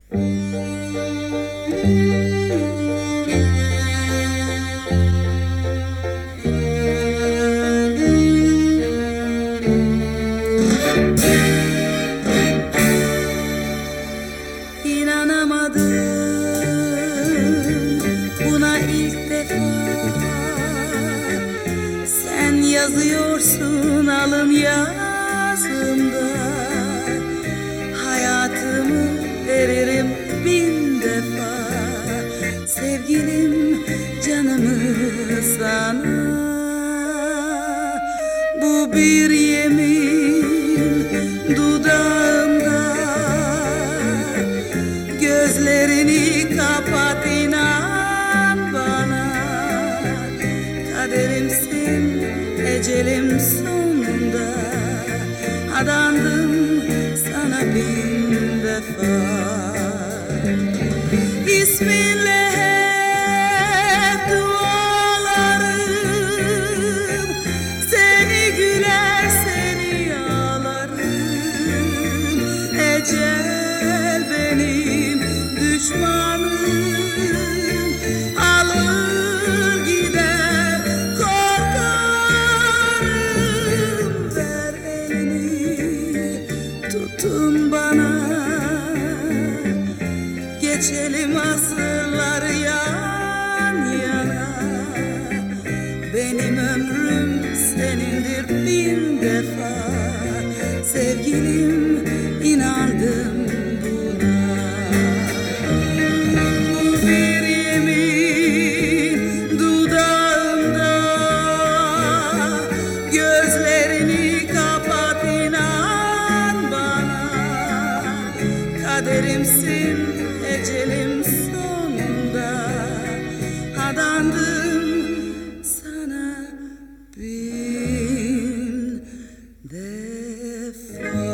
Buna ilk defa sen yazıyorsun alın yazımda. Hayatımı veririm bin defa, sevgilim canımı sana. Bu bir yemin dudağımda, gözlerini kapat inan bana. Kaderimsin ecelim sonunda, adandım sana bin defa. İsminle hep dualarım, seni güler seni ağlarım. Ecel benim düşmanım, alır gider korkarım. Ver elini tutun bana, geçelim asırlar yan yana. Benim ömrüm senindir bin defa, sevgilim inandım buna. Bu bir yemin dudağımda, gözlerini kapat inan bana. Kaderimsin ecelim sonunda, adandım sana bin defa.